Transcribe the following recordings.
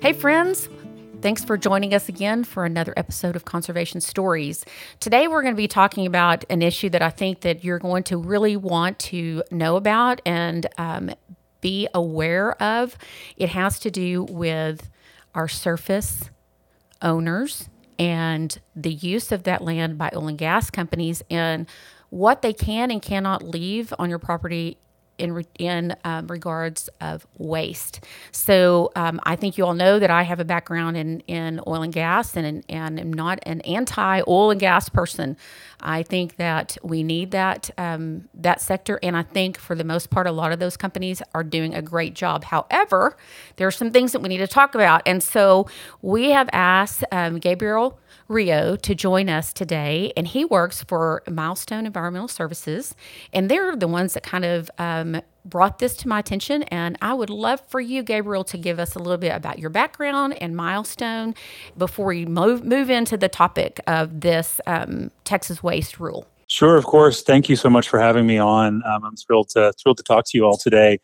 Hey, friends. Thanks for joining us again for another episode of Conservation Stories. Today, we're going to be talking about an issue that I think that you're going to really want to know about and be aware of. It has to do with our surface owners and the use of that land by oil and gas companies and what they can and cannot leave on your property in regards of waste. So I think you all know that I have a background in oil and gas and am not an anti-oil and gas person. I think that we need that sector, and I think for the most part, a lot of those companies are doing a great job. However, there are some things that we need to talk about, and so we have asked Gabriel Rio to join us today, and he works for Milestone Environmental Services, and they're the ones that kind of brought this to my attention. And I would love for you, Gabriel, to give us a little bit about your background and Milestone before we move into the topic of this Texas waste rule. Sure, of course. Thank you so much for having me on. I'm thrilled to talk to you all today.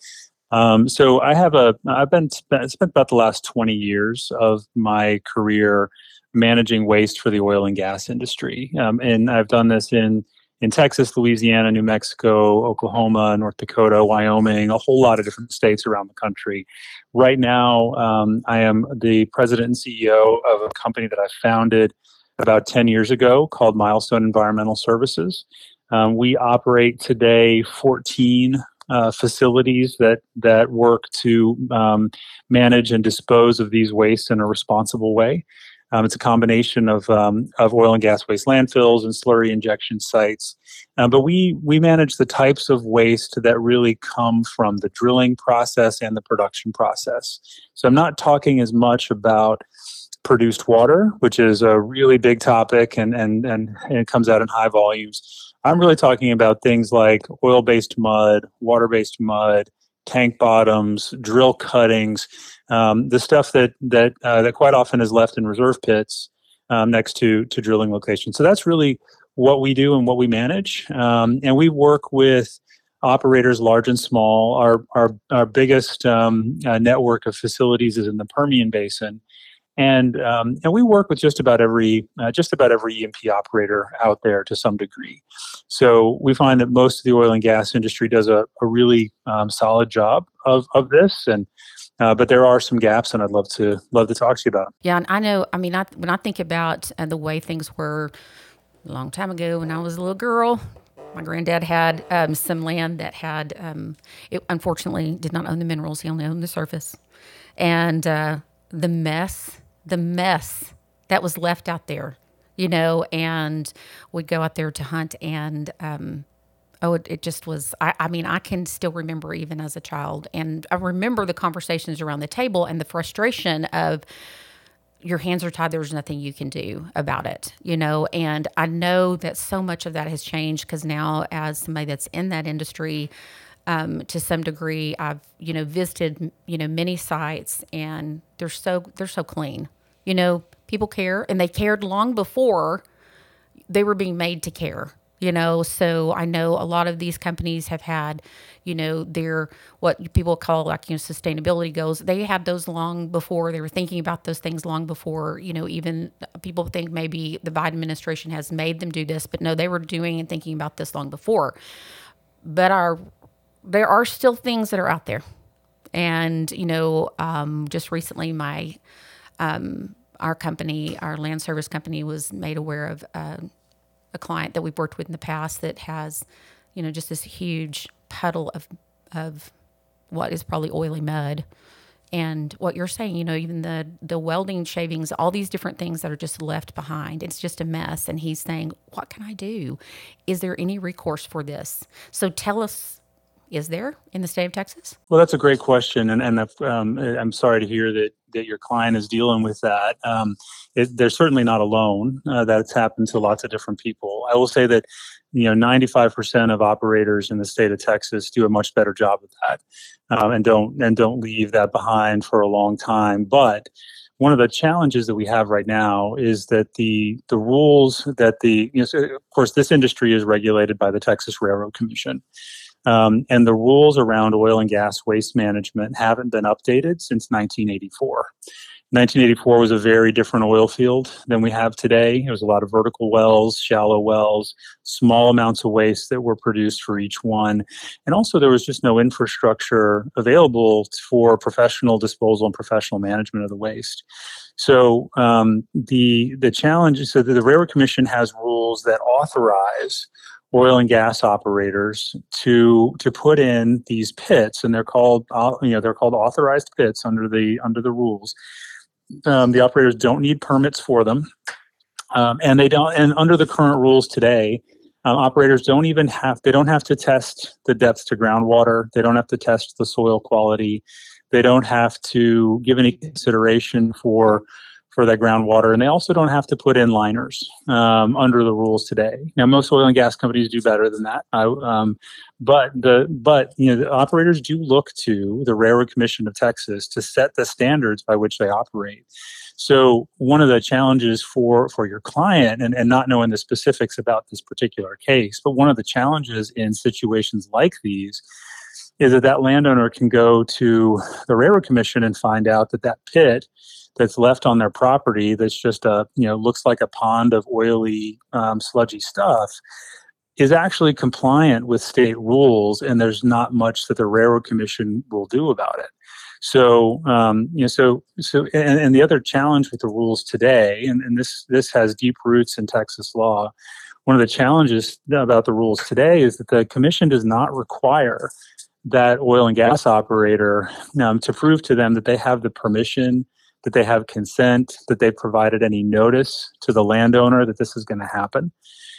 So I've spent about the last 20 years of my career managing waste for the oil and gas industry. And I've done this in Texas, Louisiana, New Mexico, Oklahoma, North Dakota, Wyoming, a whole lot of different states around the country. Right now, I am the president and CEO of a company that I founded about 10 years ago called Milestone Environmental Services. We operate today 14 facilities that work to manage and dispose of these wastes in a responsible way. It's a combination of oil and gas waste landfills and slurry injection sites. But we manage the types of waste that really come from the drilling process and the production process. So I'm not talking as much about produced water, which is a really big topic and it comes out in high volumes. I'm really talking about things like oil-based mud, water-based mud, tank bottoms, drill cuttings, the stuff that quite often is left in reserve pits next to drilling locations. So that's really what we do and what we manage. And we work with operators large and small. Our biggest network of facilities is in the Permian Basin. And we work with just about every E&P operator out there to some degree. So we find that most of the oil and gas industry does a really solid job of this, and but there are some gaps, and I'd love to talk to you about them. Yeah, and I know. I mean, when I think about the way things were a long time ago when I was a little girl, my granddad had some land that had. It unfortunately did not own the minerals; he only owned the surface, and the mess that was left out there, and we'd go out there to hunt and, it just was, I mean, I can still remember even as a child, and I remember the conversations around the table and the frustration of your hands are tied. There's nothing you can do about it, and I know that so much of that has changed because now as somebody that's in that industry, to some degree, I've, visited, many sites and they're so clean. People care, and they cared long before they were being made to care, so I know a lot of these companies have had, their, what people call sustainability goals. They had those long before. They were thinking about those things long before, even people think maybe the Biden administration has made them do this, but no, they were doing and thinking about this long before. But there are still things that are out there. And, just recently our company, our land service company, was made aware of a client that we've worked with in the past that has, just this huge puddle of what is probably oily mud. And what you're saying, even the welding shavings, all these different things that are just left behind, it's just a mess. And he's saying, what can I do? Is there any recourse for this? So tell us, is there in the state of Texas? Well, that's a great question, and I'm sorry to hear that your client is dealing with that. They're certainly not alone. That's happened to lots of different people. I will say that 95% of operators in the state of Texas do a much better job of that, and don't leave that behind for a long time. But one of the challenges that we have right now is that the rules that so of course, this industry is regulated by the Texas Railroad Commission. And the rules around oil and gas waste management haven't been updated since 1984. 1984 was a very different oil field than we have today. It was a lot of vertical wells, shallow wells, small amounts of waste that were produced for each one. And also, there was just no infrastructure available for professional disposal and professional management of the waste. So the challenge is that the Railroad Commission has rules that authorize oil and gas operators to put in these pits, and they're called they're called authorized pits under the rules. The operators don't need permits for them, and they don't. And under the current rules today, operators don't have to test the depth to groundwater. They don't have to test the soil quality. They don't have to give any consideration for that groundwater, and they also don't have to put in liners under the rules today. Now, most oil and gas companies do better than that, but the operators do look to the Railroad Commission of Texas to set the standards by which they operate. So one of the challenges for your client, and not knowing the specifics about this particular case, but one of the challenges in situations like these is that landowner can go to the Railroad Commission and find out that pit that's left on their property, that's just looks like a pond of oily, sludgy stuff, is actually compliant with state rules, and there's not much that the Railroad Commission will do about it. So, and the other challenge with the rules today, and this has deep roots in Texas law. One of the challenges about the rules today is that the commission does not require that oil and gas operator to prove to them that they have the permission, that they have consent, that they've provided any notice to the landowner that this is going to happen,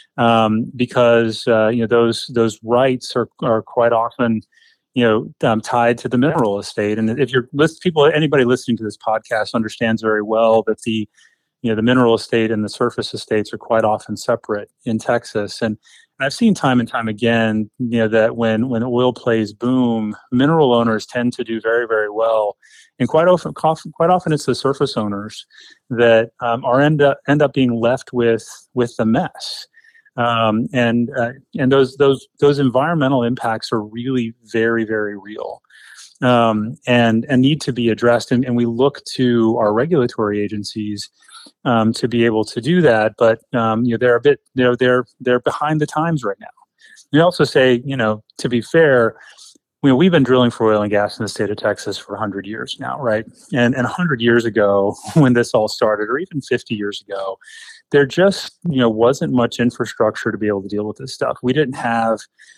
because those rights are quite often tied to the mineral estate. And if anybody listening to this podcast understands very well that the mineral estate and the surface estates are quite often separate in Texas. And I've seen time and time again, that when oil plays boom, mineral owners tend to do very, very well, and quite often it's the surface owners that end up being left with the mess, and those environmental impacts are really very, very real, and need to be addressed. And we look to our regulatory agencies to be able to do that, but they're a bit they're behind the times right now. We also say, to be fair, we've been drilling for oil and gas in the state of Texas for 100 years now, right? And 100 years ago, when this all started, or even 50 years ago, there just wasn't much infrastructure to be able to deal with this stuff. We didn't have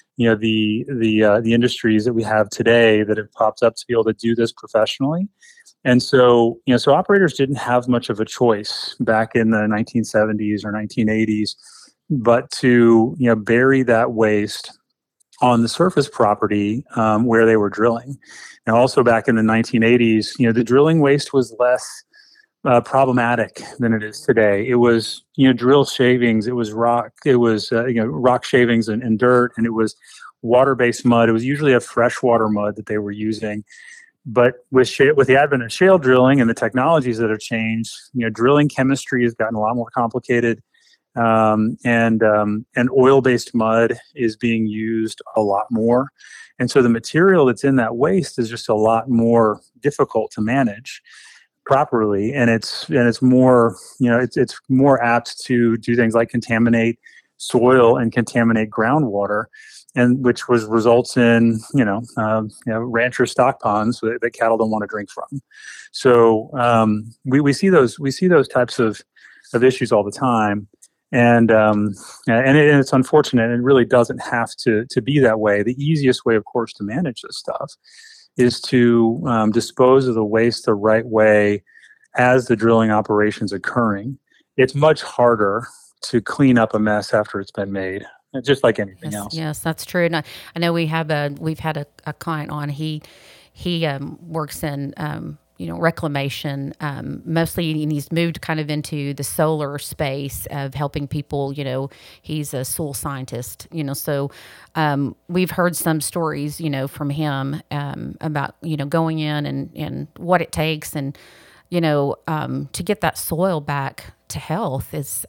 the industries that we have today that have popped up to be able to do this professionally. And so, so operators didn't have much of a choice back in the 1970s or 1980s, but to, bury that waste on the surface property where they were drilling. Now, also back in the 1980s, the drilling waste was less problematic than it is today. It was, drill shavings, it was rock, rock shavings and dirt, and it was water-based mud. It was usually a freshwater mud that they were using. But with the advent of shale drilling and the technologies that have changed, drilling chemistry has gotten a lot more complicated, and oil-based mud is being used a lot more, and so the material that's in that waste is just a lot more difficult to manage properly, and it's more it's more apt to do things like contaminate soil and contaminate groundwater, and which results in rancher stock ponds that cattle don't want to drink from. So we see those types of issues all the time, and it's unfortunate. It really doesn't have to be that way. The easiest way, of course, to manage this stuff is to dispose of the waste the right way as the drilling operation's occurring. It's much harder to clean up a mess after it's been made, just like anything else. Yes, that's true. And I know we've had a client on. He works in reclamation mostly, and he's moved kind of into the solar space of helping people. He's a soil scientist. So we've heard some stories from him about going in and what it takes, and to get that soil back to health is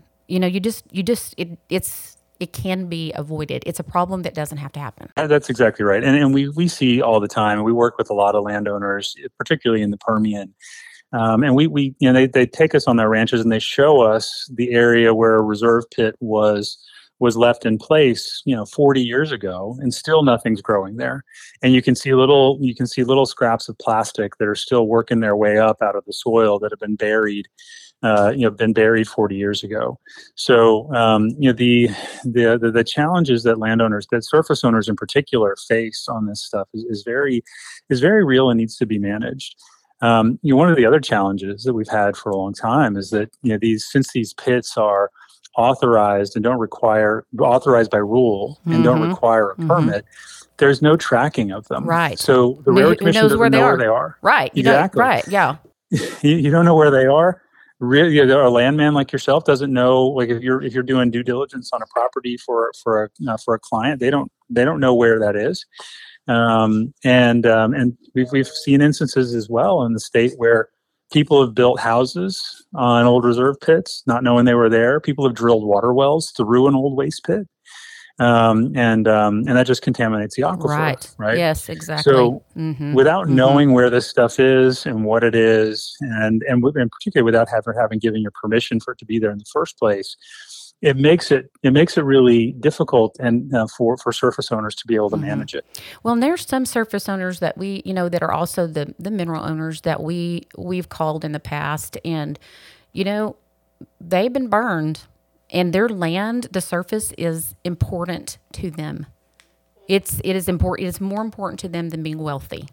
it can be avoided. It's a problem that doesn't have to happen. That's exactly right. And we see all the time, and we work with a lot of landowners, particularly in the Permian, And they take us on their ranches and they show us the area where a reserve pit was left in place, 40 years ago, and still nothing's growing there. And you can see little scraps of plastic that are still working their way up out of the soil that have been buried 40 years ago. So, the challenges that surface owners in particular face on this stuff is very real and needs to be managed. One of the other challenges that we've had for a long time is that since these pits are authorized by rule and don't require a permit, there's no tracking of them. Right. So the railroad commission doesn't know where they are. Right. Exactly. Right. Yeah. You don't know where they are. Really, a landman like yourself doesn't know. Like if you're doing due diligence on a property for a client, they don't know where that is. And we've seen instances as well in the state where people have built houses on old reserve pits, not knowing they were there. People have drilled water wells through an old waste pit, and that just contaminates the aquifer. Right. Yes, exactly. So without knowing where this stuff is and what it is, and particularly without having given your permission for it to be there in the first place, it makes it really difficult and for surface owners to be able to manage it. Well, and there's some surface owners that we that are also the mineral owners that we've called in the past, and they've been burned, and their land, the surface, is important to them. It is important. It's more important to them than being wealthy.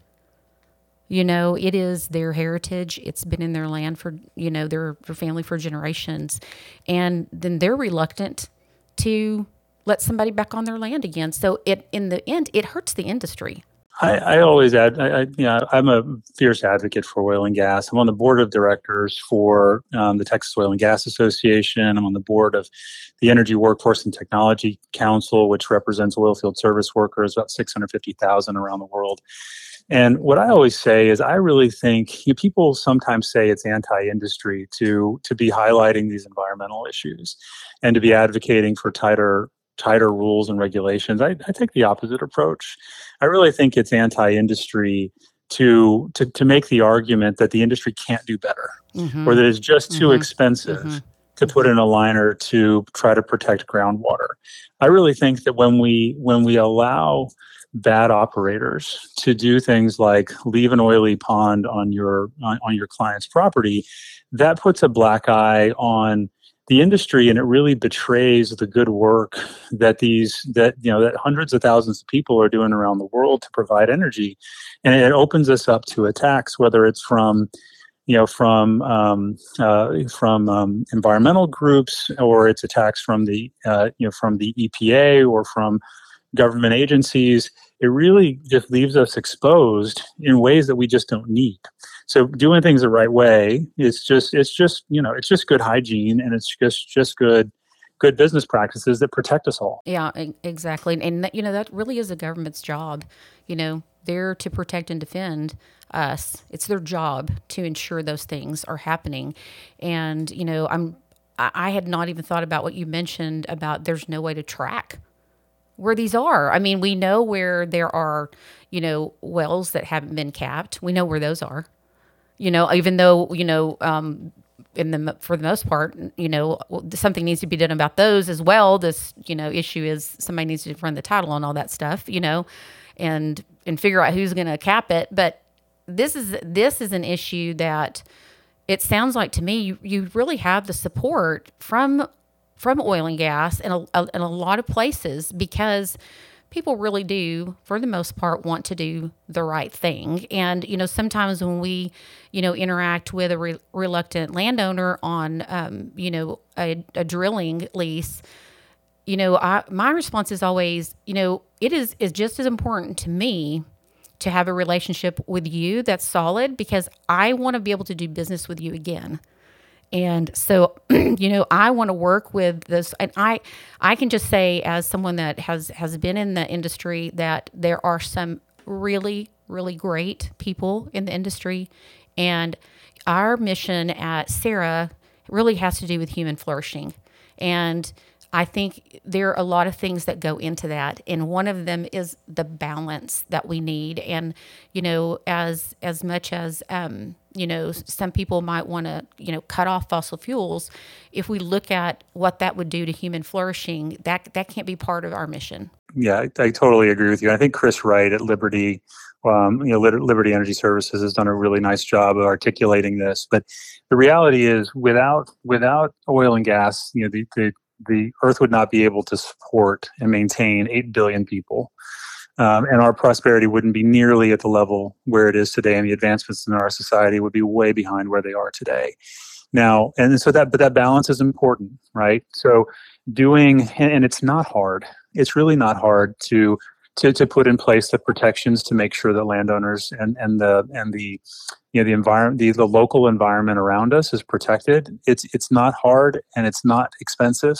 It is their heritage. It's been in their land for, their family for generations. And then they're reluctant to let somebody back on their land again. So in the end, it hurts the industry. I always add, I'm a fierce advocate for oil and gas. I'm on the board of directors for the Texas Oil and Gas Association. I'm on the board of the Energy Workforce and Technology Council, which represents oil field service workers, about 650,000 around the world. And what I always say is I really think people sometimes say it's anti-industry to be highlighting these environmental issues and to be advocating for tighter rules and regulations. I take the opposite approach. I really think it's anti-industry to make the argument that the industry can't do better or that it's just too expensive to put in a liner to try to protect groundwater. I really think that when we allow bad operators to do things like leave an oily pond on your client's property, that puts a black eye on the industry, and it really betrays the good work that that hundreds of thousands of people are doing around the world to provide energy, and it opens us up to attacks, whether it's from environmental groups, or it's attacks from the EPA or from government agencies. It really just leaves us exposed in ways that we just don't need. So doing things the right way is just good hygiene, and it's just good business practices that protect us all. Yeah, exactly. And that really is the government's job. They're to protect and defend us. It's their job to ensure those things are happening. And I had not even thought about what you mentioned about there's no way to track where these are. I mean, we know where there are, wells that haven't been capped. We know where those are. Even though, for the most part, something needs to be done about those as well. This, issue is somebody needs to run the title on all that stuff, and figure out who's going to cap it. But this is an issue that it sounds like to me you really have the support from oil and gas in a lot of places, because people really do, for the most part, want to do the right thing. And, sometimes when we, interact with a reluctant landowner on, a drilling lease, my response is always, it is just as important to me to have a relationship with you that's solid, because I want to be able to do business with you again. And so, I want to work with this, and I can just say, as someone that has been in the industry, that there are some really, really great people in the industry, and our mission at SARA really has to do with human flourishing. And I think there are a lot of things that go into that, and one of them is the balance that we need. And as much as some people might want to, cut off fossil fuels. If we look at what that would do to human flourishing, that can't be part of our mission. Yeah, I totally agree with you. I think Chris Wright at Liberty, Liberty Energy Services has done a really nice job of articulating this. But the reality is, without oil and gas, the Earth would not be able to support and maintain 8 billion people. And our prosperity wouldn't be nearly at the level where it is today, and the advancements in our society would be way behind where they are today. Now, but that balance is important, right? So and it's not hard. It's really not hard to put in place the protections to make sure that landowners and the environment, the local environment around us is protected. It's not hard, and it's not expensive.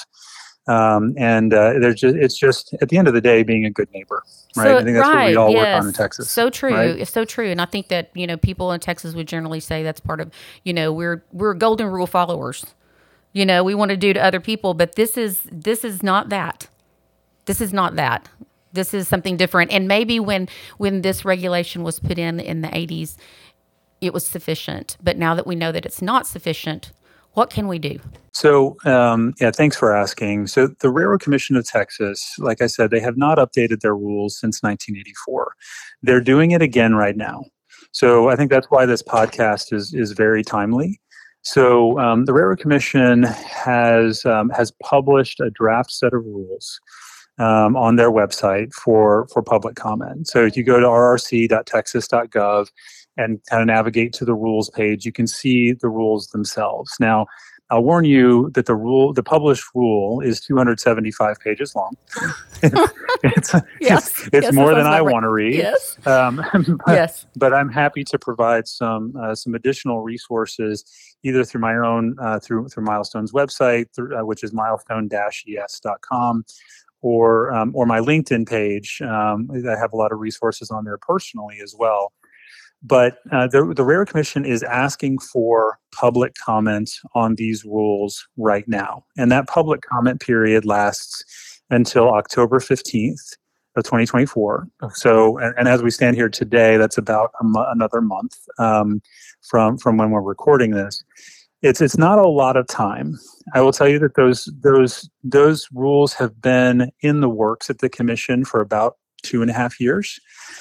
It's just at the end of the day being a good neighbor, right? So, I think that's what we all work on in yes, Texas. so true. Right? It's so true, and I think that people in Texas would generally say that's part of we're golden rule followers. We want to do to other people, but this is not that. This is not that. This is something different. And maybe when this regulation was put in the 80s, it was sufficient. But now that we know that it's not sufficient, what can we do? So, thanks for asking. So the Railroad Commission of Texas, like I said, they have not updated their rules since 1984. They're doing it again right now. So I think that's why this podcast is very timely. So the Railroad Commission has published a draft set of rules on their website for public comment. So if you go to rrc.texas.gov and kind of navigate to the rules page, you can see the rules themselves. Now, I'll warn you that the published rule is 275 pages long. It's more than I want to read. Yes. Yes. But I'm happy to provide some additional resources, either through my own through Milestone's website, which is milestone-es.com, or my LinkedIn page. I have a lot of resources on there personally as well. But the Railroad Commission is asking for public comment on these rules right now. And that public comment period lasts until October 15th of 2024. So, and as we stand here today, that's about another month from when we're recording this. It's not a lot of time. I will tell you that those rules have been in the works at the commission for about 2.5 years.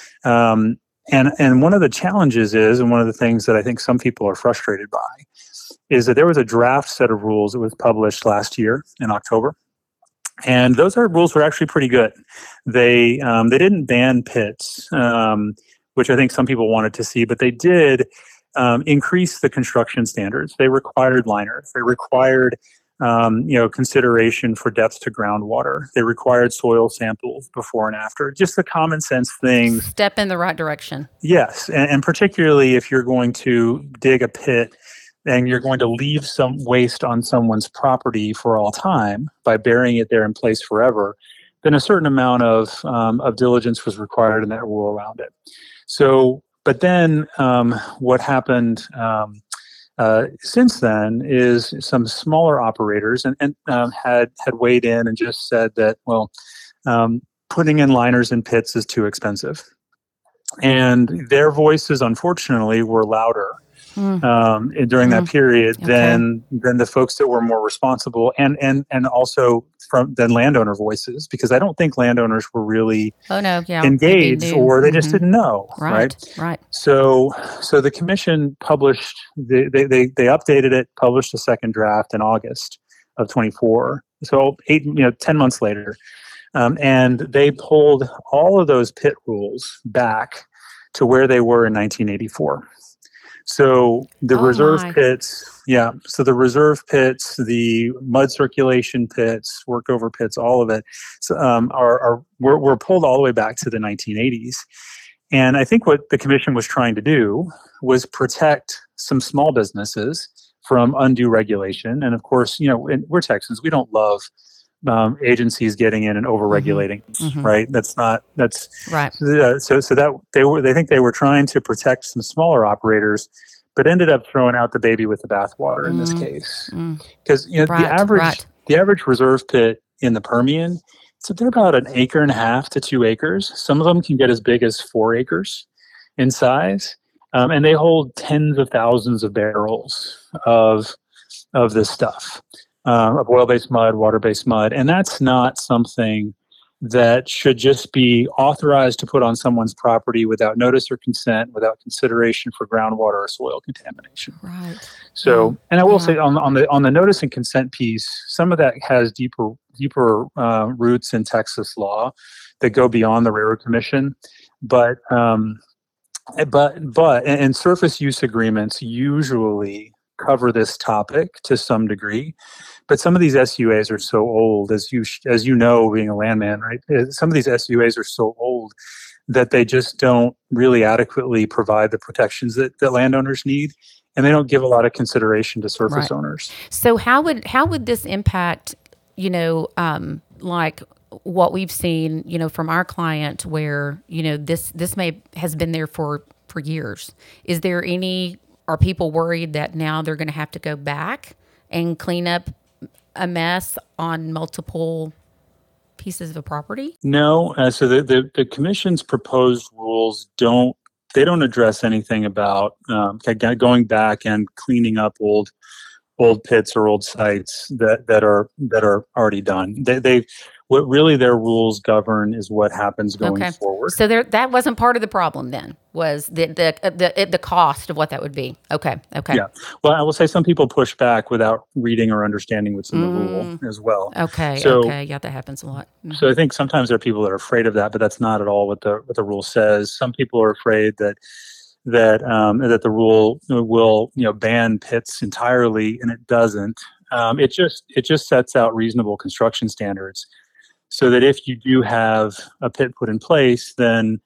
And one of the challenges is, and one of the things that I think some people are frustrated by, is that there was a draft set of rules that was published last year in October. And those rules were actually pretty good. They didn't ban pits, which I think some people wanted to see, but they did increase the construction standards. They required liners. They required consideration for depth to groundwater. They required soil samples before and after. Just the common sense things. Step in the right direction. Yes, and particularly if you're going to dig a pit and you're going to leave some waste on someone's property for all time by burying it there in place forever, then a certain amount of diligence was required in that rule around it. So, but then what happened since then is some smaller operators and had weighed in and just said that, well, putting in liners in pits is too expensive. And their voices, unfortunately, were louder during that period than the folks that were more responsible and also than landowner voices, because I don't think landowners were really engaged, or they just didn't know. Right. So the commission published they updated it, published a second draft in August of 24. So 10 months later, and they pulled all of those pit rules back to where they were in 1984. So the reserve pits, so the reserve pits, the mud circulation pits, workover pits, all of it, were pulled all the way back to the 1980s. And I think what the commission was trying to do was protect some small businesses from undue regulation. And of course, we're Texans, we don't love agencies getting in and over-regulating, right? That's right. So they think they were trying to protect some smaller operators, but ended up throwing out the baby with the bathwater in this case. Because the average reserve pit in the Permian, so they're about 1.5 acres to 2 acres. Some of them can get as big as 4 acres in size. and they hold tens of thousands of barrels of this stuff, of oil-based mud, water-based mud, and that's not something that should just be authorized to put on someone's property without notice or consent, without consideration for groundwater or soil contamination. Right. So, and I will say Yeah. on the notice and consent piece, some of that has deeper roots in Texas law that go beyond the Railroad Commission, but and surface use agreements usually cover this topic to some degree, but some of these SUAs are so old, as you know, being a landman, right? Some of these SUAs are so old that they just don't really adequately provide the protections that landowners need, and they don't give a lot of consideration to surface Right. owners. So how would this impact, like what we've seen, from our client, where this may has been there for years? Is there any? Are people worried that now they're going to have to go back and clean up a mess on multiple pieces of property? No, so the commission's proposed rules don't address anything about going back and cleaning up old pits or old sites that are already done. They what really their rules govern is what happens going Okay. forward. So that wasn't part of the problem then, was the cost of what that would be. Okay. Okay. Yeah. Well, I will say some people push back without reading or understanding what's in the rule as well. Okay. So Okay. Yeah, that happens a lot. so I think sometimes there are people that are afraid of that, but that's not at all what the rule says. Some people are afraid that the rule will ban pits entirely, and it doesn't. It just sets out reasonable construction standards, so that if you do have a pit put in place, then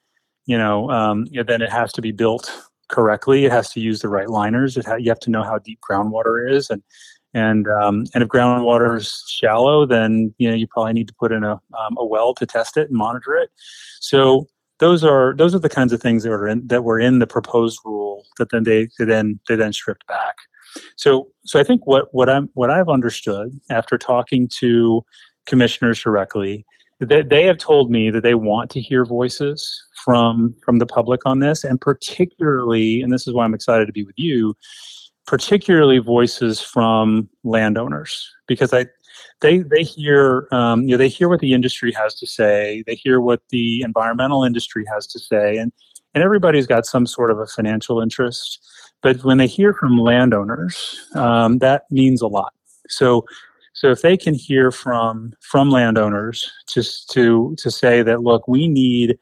then it has to be built correctly. It has to use the right liners. You have to know how deep groundwater is, and if groundwater is shallow, then you probably need to put in a well to test it and monitor it. So those are the kinds of things that were in the proposed rule that then they then stripped back. So I think what I've understood after talking to commissioners directly, they have told me that they want to hear voices from the public on this, and particularly, and this is why I'm excited to be with you, particularly voices from landowners, because they hear they hear what the industry has to say, they hear what the environmental industry has to say, and everybody's got some sort of a financial interest, but when they hear from landowners, that means a lot. So if they can hear from landowners to say that, look, we need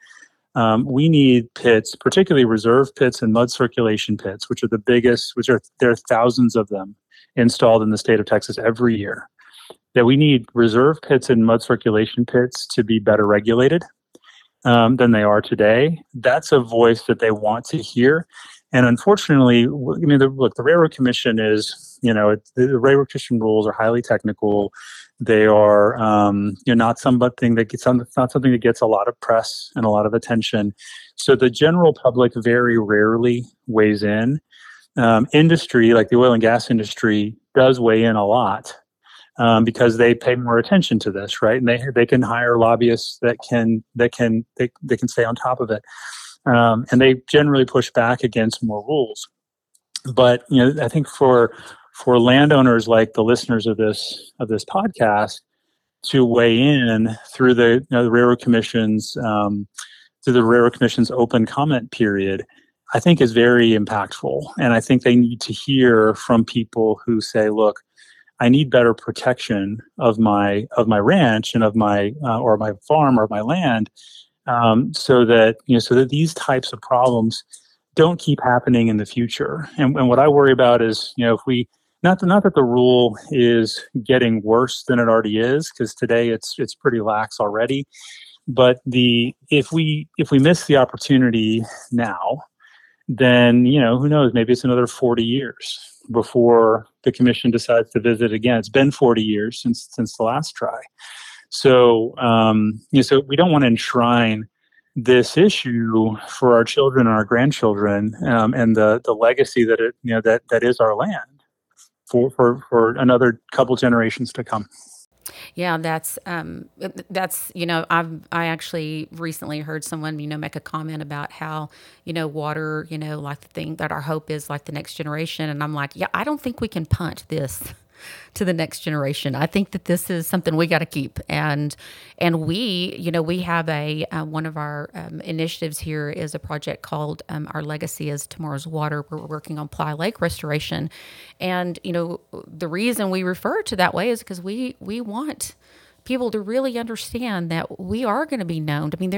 pits, particularly reserve pits and mud circulation pits, which are the biggest, there are thousands of them installed in the state of Texas every year, that we need reserve pits and mud circulation pits to be better regulated than they are today. That's a voice that they want to hear. And unfortunately, the Railroad Commission is, the Railroad Commission rules are highly technical. They are, not something that gets a lot of press and a lot of attention. So the general public very rarely weighs in. Industry, like the oil and gas industry, does weigh in a lot because they pay more attention to this, right? And they can hire lobbyists that can stay on top of it. And they generally push back against more rules. But I think for landowners like the listeners of this podcast to weigh in through the Railroad Commission's open comment period, I think is very impactful. And I think they need to hear from people who say, look, I need better protection of my ranch and of my or my farm or my land, so that these types of problems don't keep happening in the future. And what I worry about is, if we not that the rule is getting worse than it already is, because today it's pretty lax already. But if we miss the opportunity now, then who knows? Maybe it's another 40 years before the commission decides to visit again. It's been 40 years since the last try. So so we don't want to enshrine this issue for our children and our grandchildren, and the legacy that that is our land for another couple generations to come. Yeah, that's I actually recently heard someone make a comment about how water like the thing that our hope is like the next generation, and I'm like, yeah, I don't think we can punt this to the next generation. I think that this is something we got to keep, and we have a one of our initiatives here is a project called Our Legacy is Tomorrow's Water, where we're working on Ply Lake restoration, and the reason we refer to that way is because we want people to really understand that we are going to be known. I mean,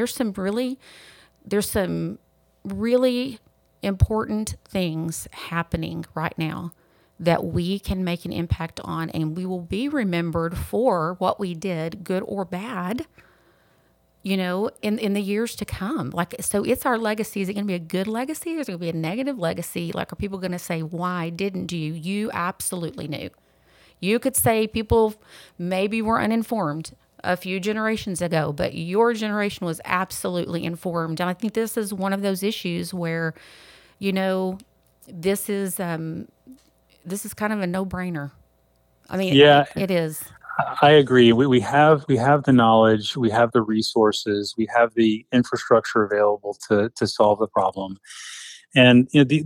there's some really important things happening right now that we can make an impact on, and we will be remembered for what we did, good or bad, in the years to come. Like, so it's our legacy. Is it going to be a good legacy, or is it going to be a negative legacy? Like, are people going to say, why didn't you? You absolutely knew. You could say people maybe were uninformed a few generations ago, but your generation was absolutely informed. And I think this is one of those issues where, you know, this is this is kind of a no-brainer. I mean, Yeah, it is. I agree. We have the knowledge, we have the resources, we have the infrastructure available to solve the problem. And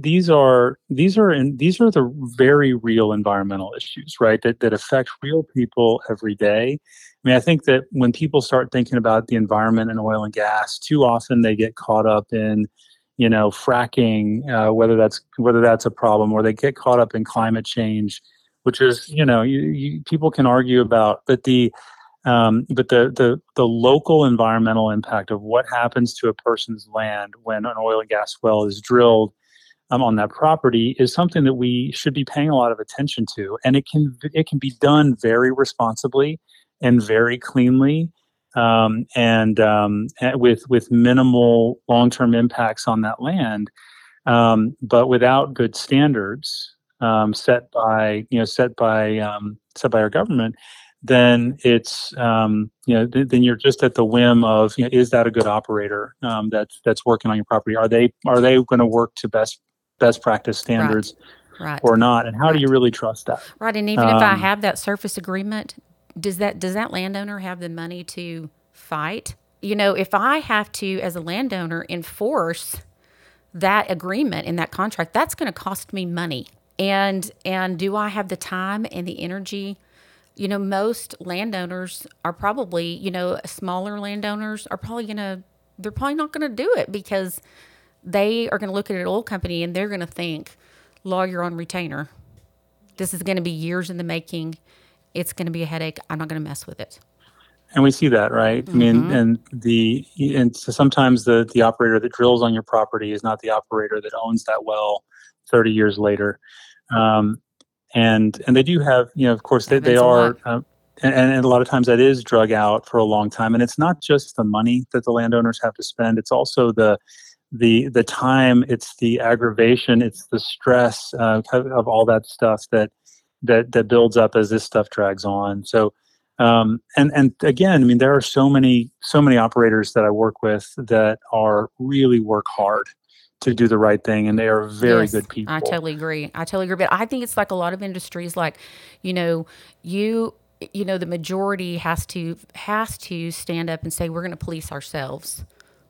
these are the very real environmental issues, right? That affect real people every day. I mean, I think that when people start thinking about the environment and oil and gas, too often they get caught up in, fracking, whether that's a problem, or they get caught up in climate change, which is, people can argue about, but the local environmental impact of what happens to a person's land when an oil and gas well is drilled on that property is something that we should be paying a lot of attention to, and it can be done very responsibly and very cleanly, and with minimal long term impacts on that land, but without good standards set by our government, then then you're just at the whim of, is that a good operator that's working on your property? Are they going to work to best practice Right, standards right, or not? And how do you right, really trust that? right. And even if I Um, have that surface agreement, does that landowner have the money to fight? If I have to, as a landowner, enforce that agreement in that contract, that's going to cost me money. And do I have the time and the energy? Most landowners are probably, smaller landowners are probably they're probably not going to do it because they are going to look at an oil company and they're going to think, lawyer on retainer. This is going to be years in the making. It's going to be a headache. I'm not going to mess with it. and we see that, right? I mean, and so sometimes the operator that drills on your property is not the operator that owns that well 30 years later. Um, and they do have, of course, they Happens a lot. are, and a lot of times that is drug out for a long time. And it's not just the money that the landowners have to spend; it's also the time, it's the aggravation, it's the stress of all that stuff that builds up as this stuff drags on. So, and again, I mean, there are so many operators that I work with that are really work hard to do the right thing, and they are very Yes, good I people. totally agree. I totally agree. But I think it's like a lot of industries, like, you know, you the majority has to stand up and say we're going to police ourselves,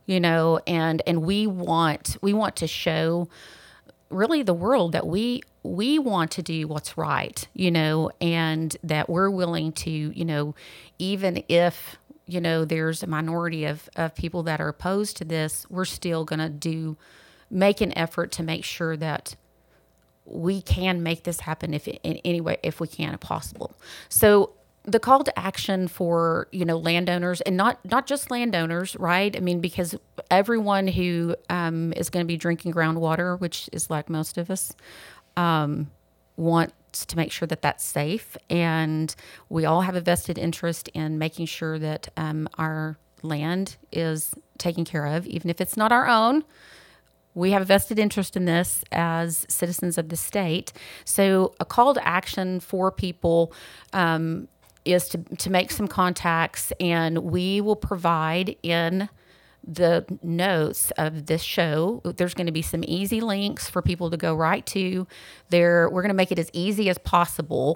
and we want to show really the world that we want to do what's right, and that we're willing to, even if there's a minority of people that are opposed to this, we're still going to make an effort to make sure that we can make this happen if in any way if we can if possible. So the call to action for landowners, and not just landowners, right? I mean, because everyone who is going to be drinking groundwater, which is like most of us, wants to make sure that that's safe, and we all have a vested interest in making sure that our land is taken care of, even if it's not our own. We have a vested interest in this as citizens of the state. So, a call to action for people is to make some contacts, and we will provide in the notes of this show. There's going to be some easy links for people to go right to there. We're going to make it as easy as possible.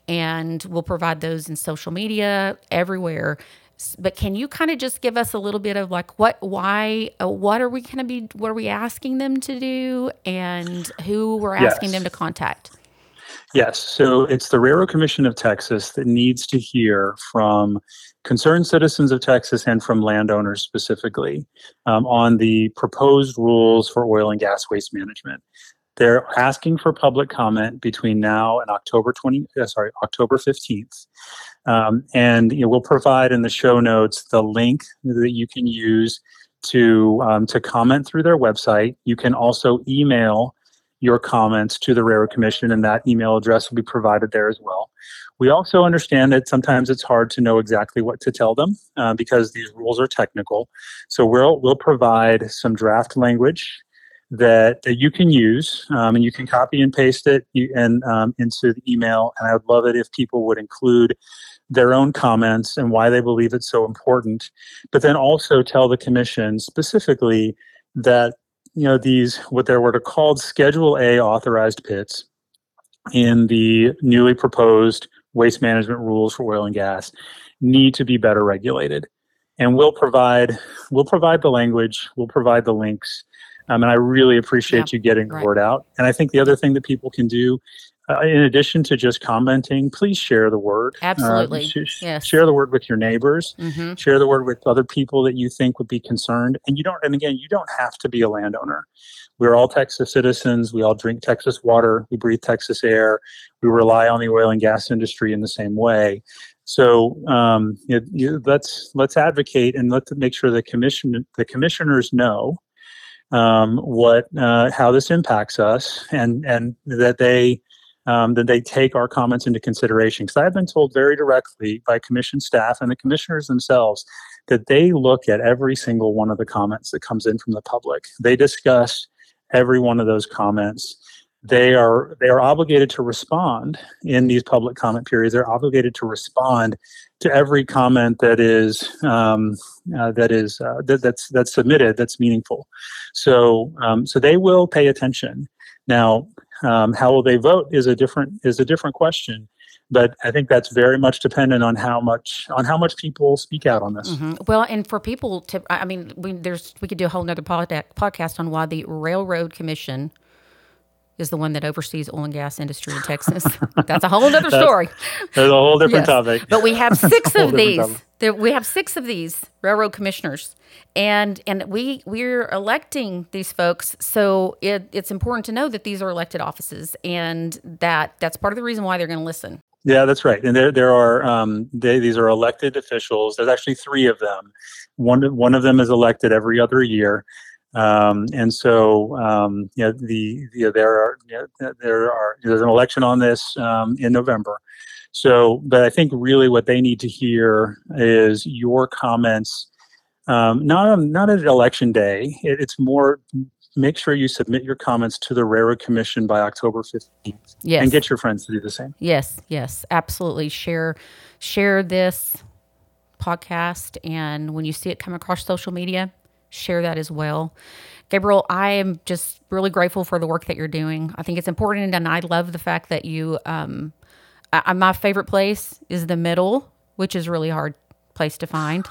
and we'll provide those in social media everywhere. But can you kind of just give us a little bit of like what are we asking them to do, and who we're asking them Yes. to contact? Yes. So it's the Railroad Commission of Texas that needs to hear from concerned citizens of Texas and from landowners specifically on the proposed rules for oil and gas waste management. They're asking for public comment between now and October 15th. And we'll provide in the show notes the link that you can use to comment through their website. You can also email your comments to the Railroad Commission, and that email address will be provided there as well. We also understand that sometimes it's hard to know exactly what to tell them because these rules are technical. So we'll provide some draft language that you can use, and you can copy and paste it into the email. And I would love it if people would include their own comments and why they believe it's so important, but then also tell the commission specifically that these what they were called Schedule A authorized pits in the newly proposed waste management rules for oil and gas need to be better regulated. And we'll provide the language, we'll provide the links. And I really appreciate you getting the word out. And I think the other thing that people can do, in addition to just commenting, please share the word. Absolutely. Yes. Share the word with your neighbors. Mm-hmm. Share the word with other people that you think would be concerned. And you don't have to be a landowner. We're all Texas citizens. We all drink Texas water. We breathe Texas air. We rely on the oil and gas industry in the same way. So let's advocate and let's make sure the commissioners know how this impacts us, and that they take our comments into consideration. Because I've been told very directly by commission staff and the commissioners themselves that they look at every single one of the comments that comes in from the public. They discuss every one of those comments. They are obligated to respond in these public comment periods. They're obligated to respond to every comment that's submitted that's meaningful. So they will pay attention. Now, how will they vote is a different question. But I think that's very much dependent on how much people speak out on this. Mm-hmm. Well, and for people to, we could do a whole nother podcast on why the Railroad Commission is the one that oversees oil and gas industry in Texas. That's a whole other story. There's a whole different topic. But we have 6 of these. We have 6 of these railroad commissioners, and we're electing these folks. So it's important to know that these are elected offices, and that's part of the reason why they're going to listen. Yeah, that's right. And there are these are elected officials. There's actually 3 of them. One of them is elected every other year. And so, there's an election on this in November. So, but I think really what they need to hear is your comments, not at election day. It's more, make sure you submit your comments to the Railroad Commission by October 15th. Yes. And get your friends to do the same. Yes, absolutely. Share this podcast, and when you see it come across social media, share that as well. Gabriel, I am just really grateful for the work that you're doing. I think it's important, and I love the fact that you, my favorite place is the middle, which is really hard place to find.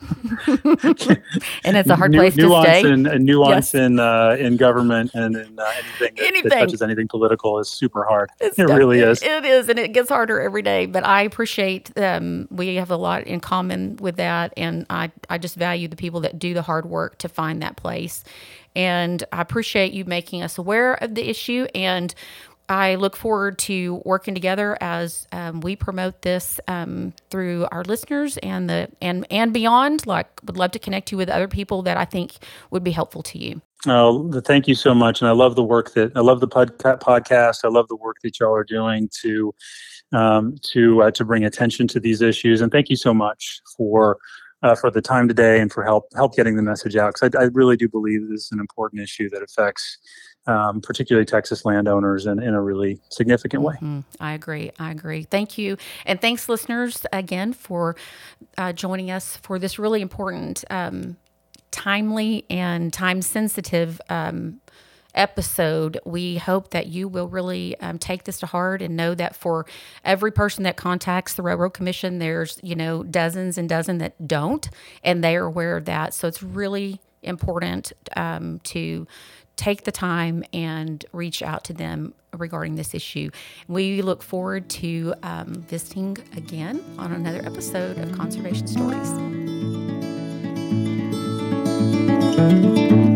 And it's a hard place to stay. Nuance in government and in anything that touches anything political is super hard. It really is. It is, and it gets harder every day. But I appreciate we have a lot in common with that, and I just value the people that do the hard work to find that place. And I appreciate you making us aware of the issue, and I look forward to working together as we promote this through our listeners and beyond. Would love to connect you with other people that I think would be helpful to you. Oh, thank you so much, and I love the podcast. I love the work that y'all are doing to bring attention to these issues. And thank you so much for the time today and for help getting the message out. Because I really do believe this is an important issue that affects particularly Texas landowners in a really significant way. Mm-hmm. I agree. Thank you. And thanks, listeners, again, for joining us for this really important, timely, and time-sensitive episode. We hope that you will really take this to heart and know that for every person that contacts the Railroad Commission, there's, dozens and dozens that don't, and they are aware of that. So it's really important to take the time and reach out to them regarding this issue. We look forward to visiting again on another episode of Conservation Stories.